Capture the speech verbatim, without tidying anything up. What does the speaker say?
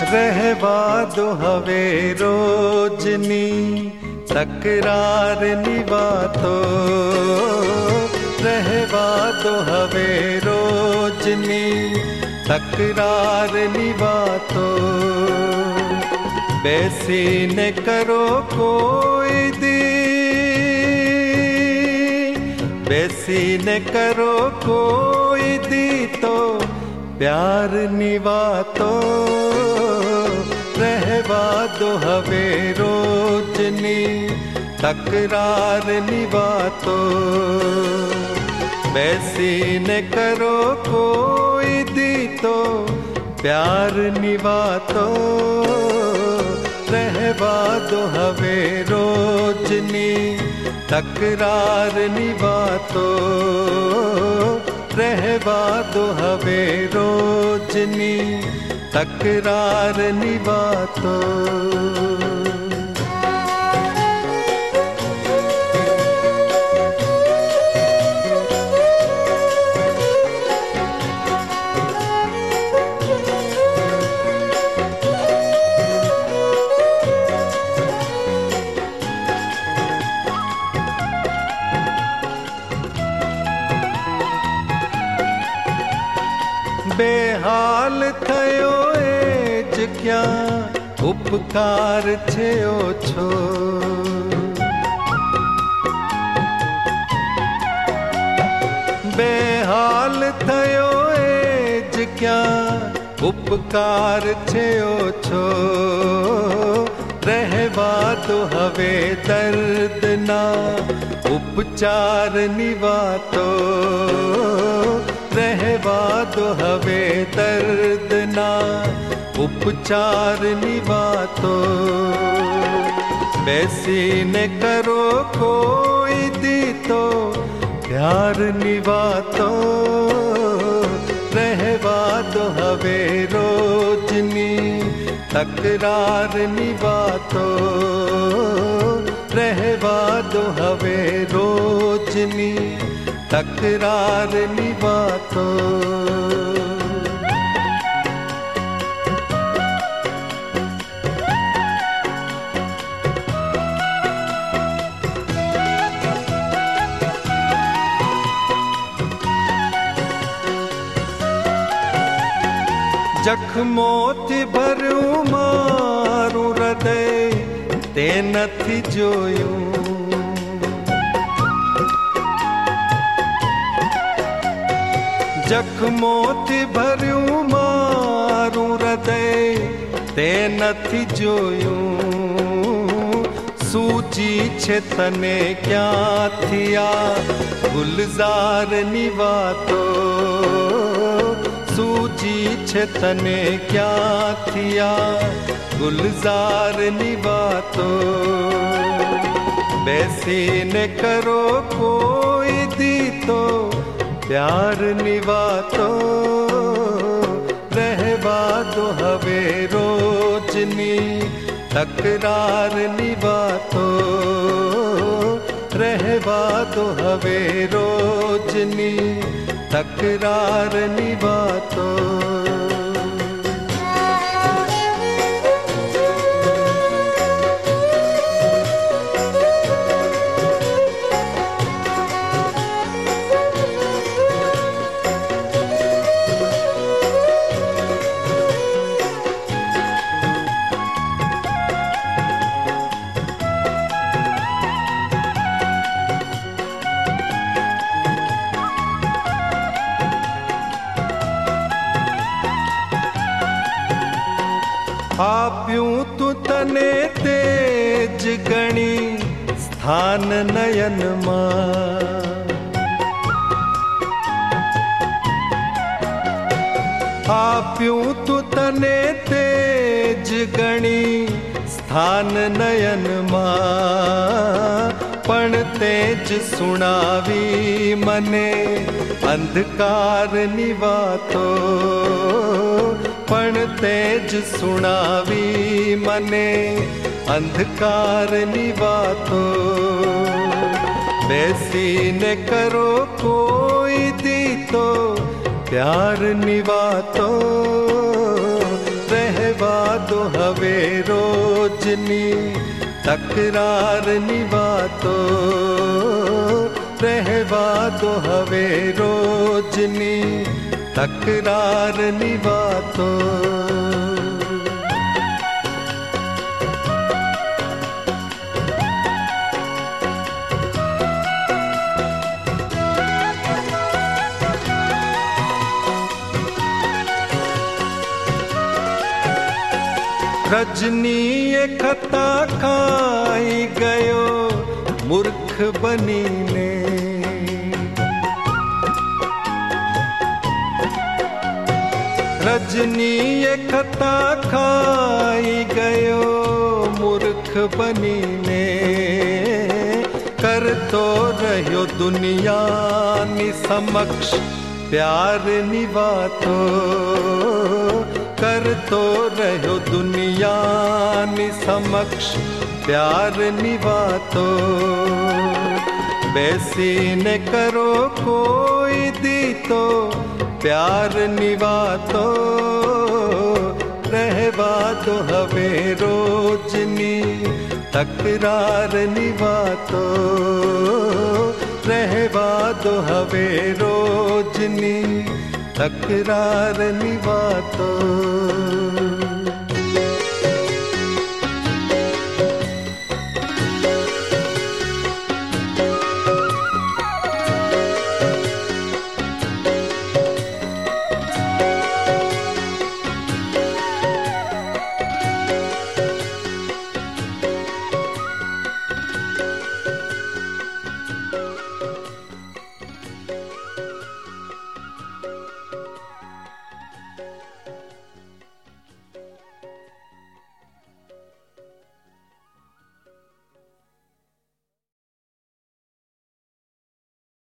रहवा दो हवे रोजनी तकरार निवातो, रहवा दो हवे रोजनी तकरार निवातो। बैसी न करो कोई दी, बैसी न करो कोई दी तो प्यार निवातो। रहवा दो हवे रोजनी तकरार निवातो। बैसी न करो कोई दी तो प्यार निवातो। रहवा दो हवे रोजनी तकरार निवातो। रहवा दो हवे रोजनी तकरार निवातो। बेहाल थयो एज क्या उपकार छेओ छो। बेहाल थयो एज क्या उपकार छेओ छो। रहवा दो हवे दर्द ना उपचार निवातो। रहवा दो हवे दर्द ना उपचार निवातो। बैसी न करो कोई दी तो प्यार निवातो। रहवा दो हवे रोजनी तकरार निवातो। रहवा दो हवे रोजनी तकरार निवातो। जख्मोथी भरू मारू हृदय ते नथी जोयूं। जख्मोथी भरू मारू हृदय ते नथी जोयूं। सूजी छे तने क्या थिया गुलजार निवातो। सूजी छे तने क्या थिया गुलजार निवातो। बैसी न करो कोई दी तो प्यार निवातो। रहवा दो हवे रोजनी तकरार निवातो। रहवा दो हवे रोजनी तकरार निवातो। आप्यूं तू तने तेज गणी स्थान नयन मां। आप्यूं तू तने तेज गणी स्थान नयन मां। पण तेज सुनावी मने अंधकार निवातो। पण तेज सुनावी मने अंधकार निवातो। बैसी न करो कोई दी तो प्यार निवातो। रहवा दो हवे रोजनी तकरार निवातो, रहवा दो हवे रोजनी तकरार निवातो। रजनी एक खता खाई गयो मूर्ख बनी ने, रजनी एक खता खाई गयो मूर्ख बनी ने, कर तो रह्यो दुनिया नि समक्ष प्यार निवातो, कर तो रह्यो दुनिया नि समक्ष प्यार निवातो। बैसी ने करो कोई दी तो प्यार निवातो, रहवा दो हवे रोजनी तकरार निवातो, रहवा दो हवे रोजनी तकरार निवातो।